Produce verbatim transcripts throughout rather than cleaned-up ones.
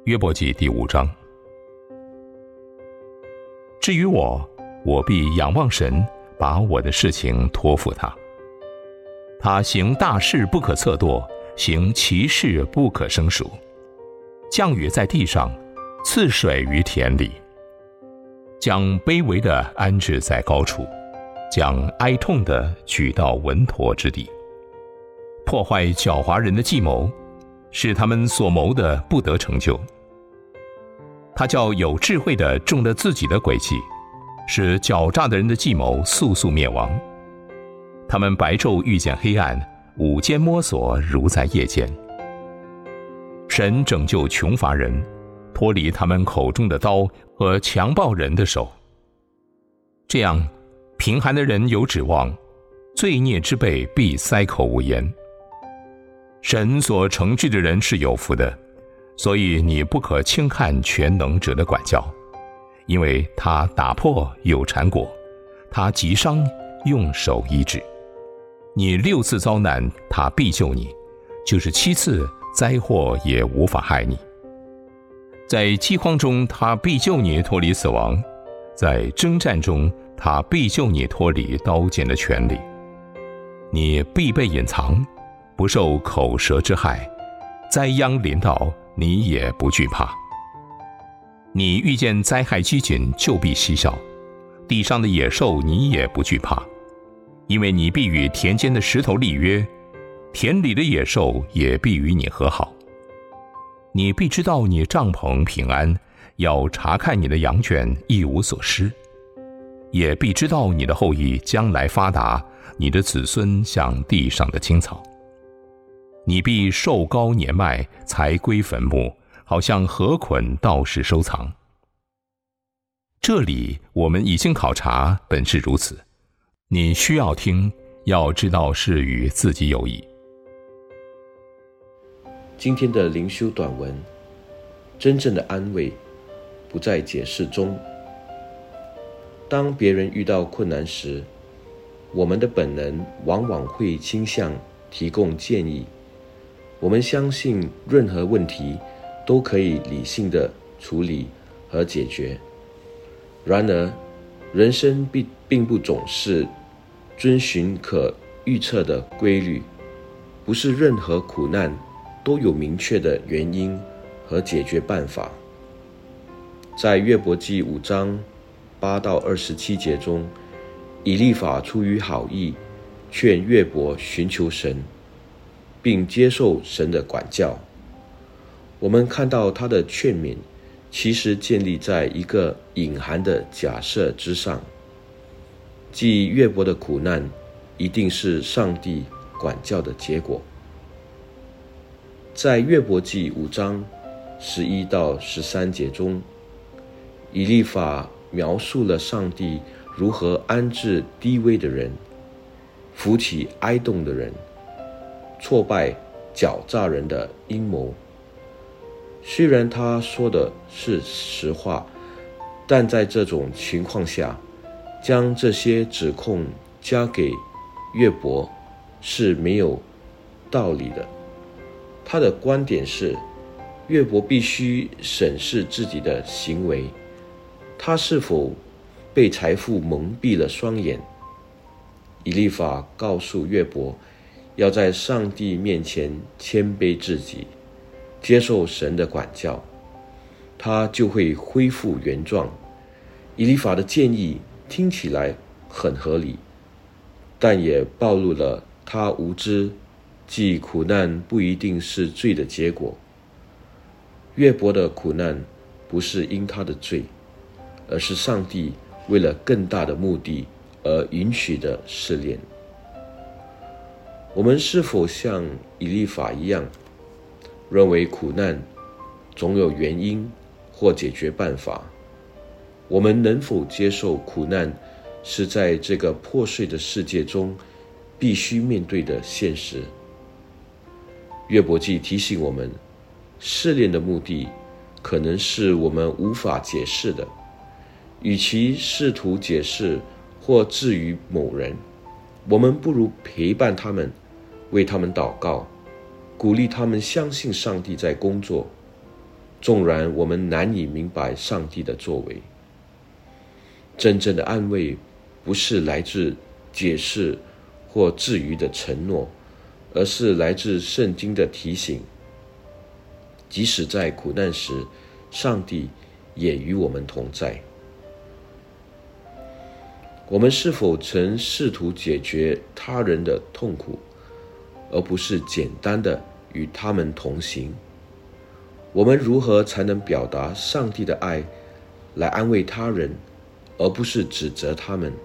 约伯记第五章。至于我，我必仰望神，把我的事情托付他。他行大事不可测度，行奇事不可胜数。降雨在地上，赐水于田里。将卑微的安置在高处，将哀痛的举到稳妥之地。破坏狡猾人的计谋，使他们所谋的不得成就。他叫有智慧的中了自己的诡计，使狡诈的人的计谋速速灭亡。他们白昼遇见黑暗，午间摸索如在夜间。神拯救穷乏人，脱离他们口中的刀和强暴人的手。这样，贫寒的人有指望，罪孽之辈必塞口无言。神所惩治的人是有福的，所以你不可轻看全能者的管教，因为他打破有缠裹，他击伤用手医治。你六次遭难，他必救你；就是七次，灾祸也无法害你。在饥荒中，他必救你脱离死亡；在征战中，他必救你脱离刀剑的权利。你必被隐藏，不受口舌之害；灾殃临到，你也不惧怕。你遇见灾害饥馑，就必嬉笑；地上的野兽，你也不惧怕，因为你必与田间的石头立约，田里的野兽也必与你和好。你必知道你帐篷平安，要查看你的羊圈一无所失，也必知道你的后裔将来发达，你的子孙像地上的青草。你必寿高年迈，才归坟墓，好像禾捆到时收藏。这里我们已经考察，本是如此。你需要听，要知道是与自己有益。 今天的灵修短文，真正的安慰不在解释中。当别人遇到困难时，我们的本能往往会倾向提供建议。我们相信任何问题都可以理性的处理和解决。然而，人生并并不总是遵循可预测的规律，不是任何苦难都有明确的原因和解决办法。在约伯记五章八到二十七节中，以利法出于好意，劝约伯寻求神，并接受神的管教。我们看到他的劝勉其实建立在一个隐含的假设之上，即约伯的苦难一定是上帝管教的结果。在约伯记五章十一到十三节中，以利法描述了上帝如何安置低微的人，扶起哀痛的人，挫败狡诈人的阴谋。虽然他说的是实话，但在这种情况下，将这些指控加给约伯是没有道理的。他的观点是，约伯必须审视自己的行为，他是否被财富蒙蔽了双眼。以利法告诉约伯，要在上帝面前谦卑自己，接受神的管教，他就会恢复原状。以利法的建议听起来很合理，但也暴露了他无知，即苦难不一定是罪的结果。约伯的苦难不是因他的罪，而是上帝为了更大的目的而允许的试炼。我们是否像以利法一样，认为苦难总有原因或解决办法？我们能否接受苦难是在这个破碎的世界中必须面对的现实？约伯记提醒我们，试炼的目的可能是我们无法解释的，与其试图解释或置于某人，我们不如陪伴他们，为他们祷告，鼓励他们相信上帝在工作。 纵然我们难以明白上帝的作为。真正的安慰不是来自解释或至于的承诺，而是来自圣经的提醒。即使在苦难时，上帝也与我们同在。我们是否曾试图解决他人的痛苦，而不是简单的与他们同行？我们如何才能表达上帝的爱，来安慰他人，而不是指责他们？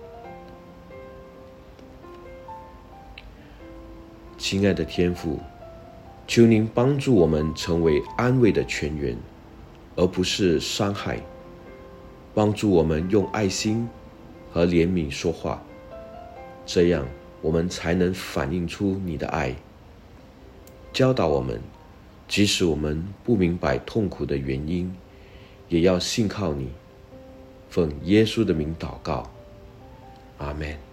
亲爱的天父，求您帮助我们成为安慰的泉源，而不是伤害。帮助我们用爱心和怜悯说话，这样我们才能反映出你的爱。教导我们，即使我们不明白痛苦的原因，也要信靠你。奉耶稣的名祷告，阿们。